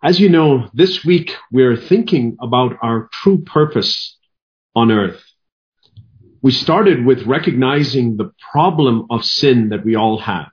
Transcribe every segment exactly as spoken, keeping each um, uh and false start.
As you know, this week we're thinking about our true purpose on earth. We started with recognizing the problem of sin that we all have.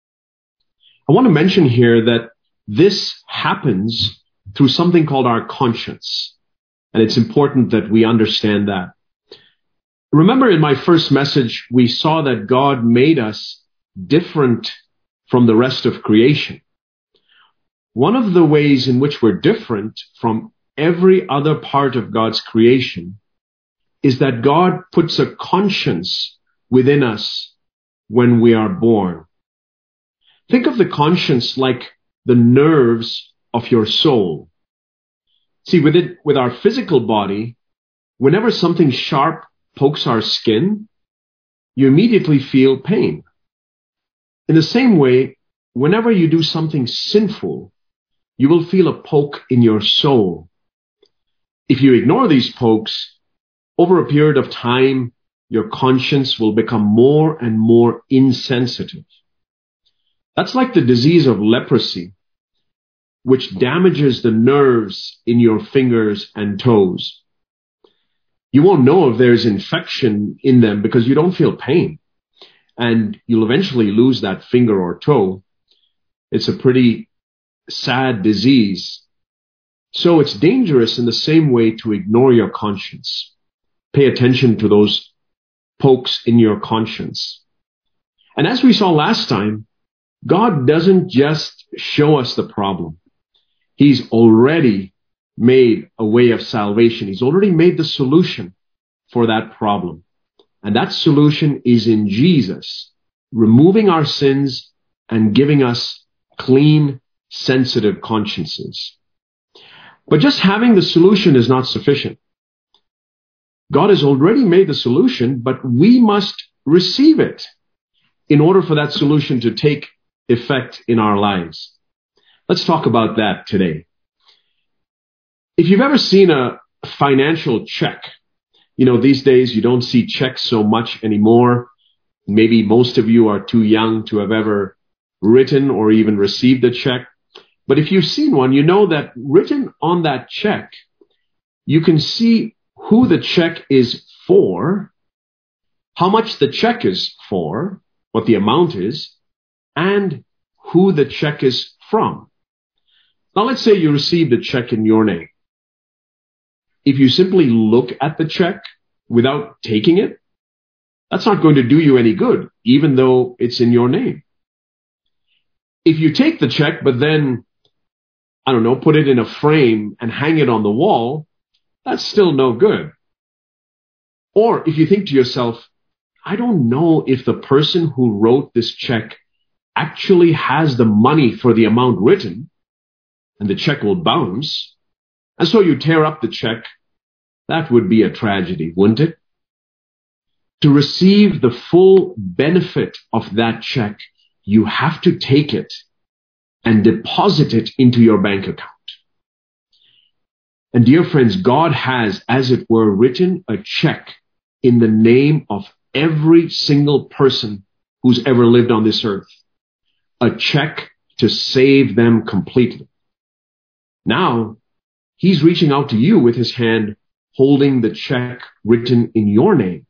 I want to mention here that this happens through something called our conscience. And it's important that we understand that. Remember in my first message, we saw that God made us different from the rest of creation. One of the ways in which we're different from every other part of God's creation is that God puts a conscience within us when we are born. Think of the conscience like the nerves of your soul. See, with it, with our physical body, whenever something sharp pokes our skin, you immediately feel pain. In the same way, whenever you do something sinful, you will feel a poke in your soul. If you ignore these pokes, over a period of time, your conscience will become more and more insensitive. That's like the disease of leprosy, which damages the nerves in your fingers and toes. You won't know if there's infection in them because you don't feel pain. And you'll eventually lose that finger or toe. It's a pretty sad disease. So it's dangerous in the same way to ignore your conscience. Pay attention to those pokes in your conscience. And as we saw last time, God doesn't just show us the problem. He's already made a way of salvation. He's already made the solution for that problem. And that solution is in Jesus, removing our sins and giving us clean, sensitive consciences. But just having the solution is not sufficient. God has already made the solution, but we must receive it in order for that solution to take effect in our lives. Let's talk about that today. If you've ever seen a financial check, you know, these days you don't see checks so much anymore. Maybe most of you are too young to have ever written or even received a check. But if you've seen one, you know that written on that check, you can see who the check is for, how much the check is for, what the amount is, and who the check is from. Now let's say you received a check in your name. If you simply look at the check without taking it, that's not going to do you any good, even though it's in your name. If you take the check, but then, I don't know, put it in a frame and hang it on the wall, that's still no good. Or if you think to yourself, I don't know if the person who wrote this check actually has the money for the amount written, and the check will bounce, and so you tear up the check, that would be a tragedy, wouldn't it? To receive the full benefit of that check, you have to take it and deposit it into your bank account. And dear friends, God has, as it were, written a check in the name of every single person who's ever lived on this earth. A check to save them completely. Now, He's reaching out to you with His hand, holding the check written in your name.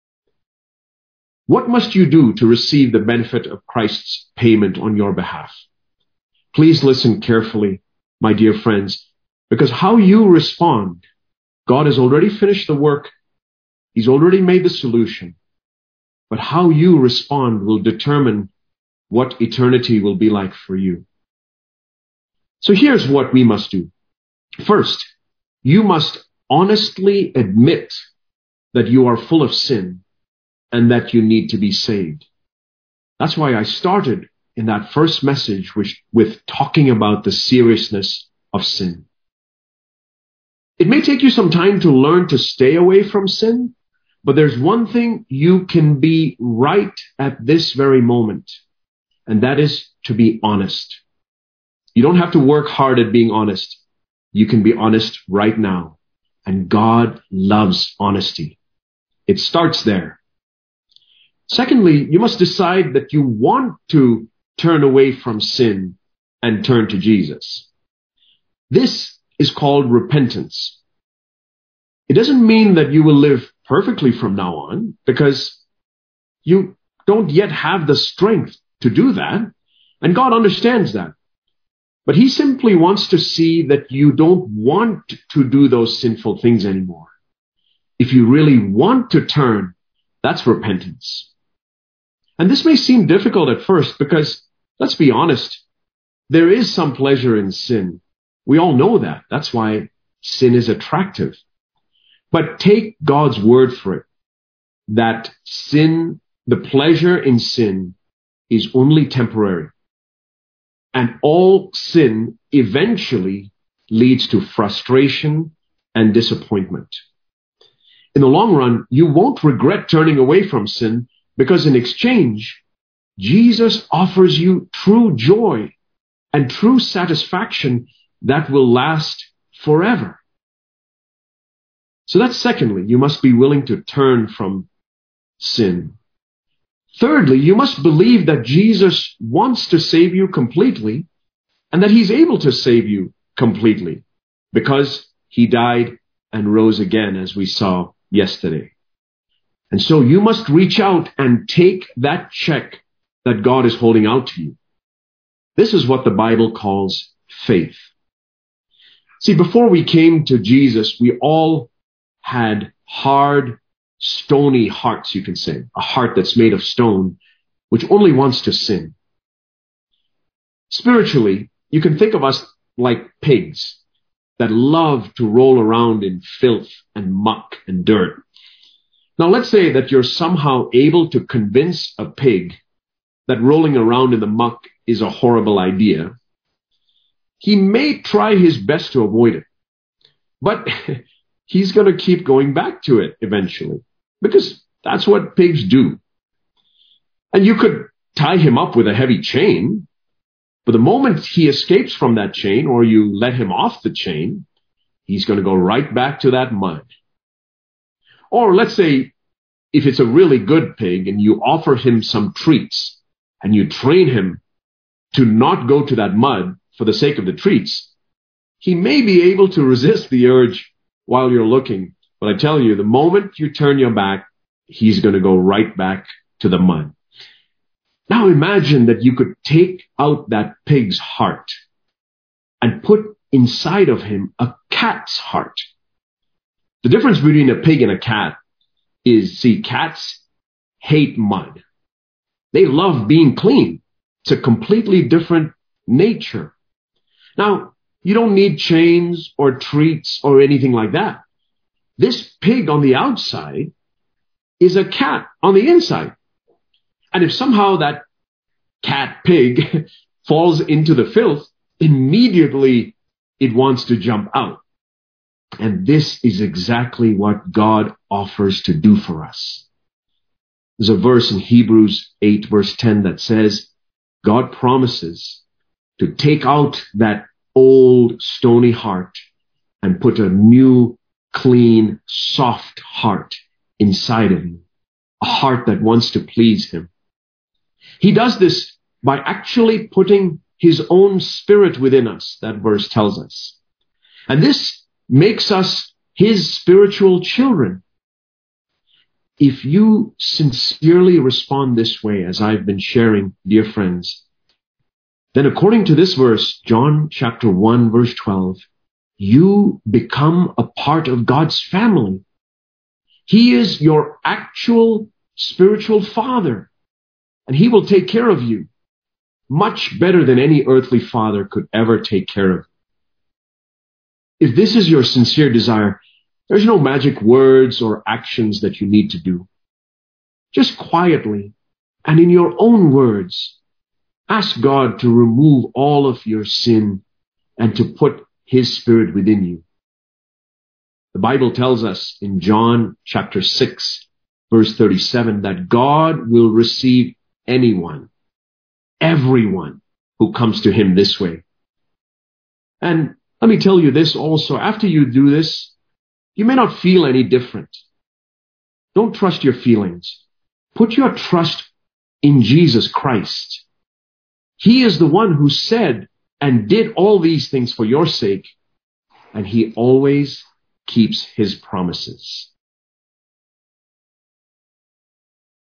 What must you do to receive the benefit of Christ's payment on your behalf? Please listen carefully, my dear friends, because how you respond, God has already finished the work. He's already made the solution. But how you respond will determine what eternity will be like for you. So here's what we must do. First, you must honestly admit that you are full of sin and that you need to be saved. That's why I started in that first message which, with talking about the seriousness of sin. It may take you some time to learn to stay away from sin, but there's one thing you can be right at this very moment, and that is to be honest. You don't have to work hard at being honest. You can be honest right now. And God loves honesty. It starts there. Secondly, you must decide that you want to turn away from sin and turn to Jesus. This is called repentance. It doesn't mean that you will live perfectly from now on, because you don't yet have the strength to do that, and God understands that. But he simply wants to see that you don't want to do those sinful things anymore. If you really want to turn, that's repentance. And this may seem difficult at first because, let's be honest, there is some pleasure in sin. We all know that. That's why sin is attractive. But take God's word for it, that sin, the pleasure in sin, is only temporary. And all sin eventually leads to frustration and disappointment. In the long run, you won't regret turning away from sin, because in exchange, Jesus offers you true joy and true satisfaction that will last forever. So that's secondly, you must be willing to turn from sin. Thirdly, you must believe that Jesus wants to save you completely and that he's able to save you completely because he died and rose again, as we saw yesterday. And so you must reach out and take that check that God is holding out to you. This is what the Bible calls faith. See, before we came to Jesus, we all had hard, stony hearts, you can say. A heart that's made of stone, which only wants to sin. Spiritually, you can think of us like pigs that love to roll around in filth and muck and dirt. Now, let's say that you're somehow able to convince a pig that rolling around in the muck is a horrible idea. He may try his best to avoid it, but he's going to keep going back to it eventually, because that's what pigs do. And you could tie him up with a heavy chain, but the moment he escapes from that chain, or you let him off the chain, he's going to go right back to that mud. Or let's say, if it's a really good pig and you offer him some treats and you train him to not go to that mud for the sake of the treats, he may be able to resist the urge while you're looking. But I tell you, the moment you turn your back, he's going to go right back to the mud. Now imagine that you could take out that pig's heart and put inside of him a cat's heart. The difference between a pig and a cat is, see, cats hate mud. They love being clean. It's a completely different nature. Now, you don't need chains or treats or anything like that. This pig on the outside is a cat on the inside. And if somehow that cat pig falls into the filth, immediately it wants to jump out. And this is exactly what God offers to do for us. There's a verse in Hebrews eight, verse ten that says, God promises to take out that old stony heart and put a new, clean, soft heart inside of you. A heart that wants to please him. He does this by actually putting his own spirit within us, that verse tells us. And this makes us his spiritual children. If you sincerely respond this way, as I've been sharing, dear friends, then according to this verse, John chapter one, verse twelve, you become a part of God's family. He is your actual spiritual father, and he will take care of you much better than any earthly father could ever take care of you. If this is your sincere desire, there's no magic words or actions that you need to do. Just quietly and in your own words, ask God to remove all of your sin and to put his spirit within you. The Bible tells us in John chapter six, verse thirty-seven, that God will receive anyone, everyone who comes to him this way. And let me tell you this also, after you do this, you may not feel any different. Don't trust your feelings. Put your trust in Jesus Christ. He is the one who said and did all these things for your sake, and he always keeps his promises.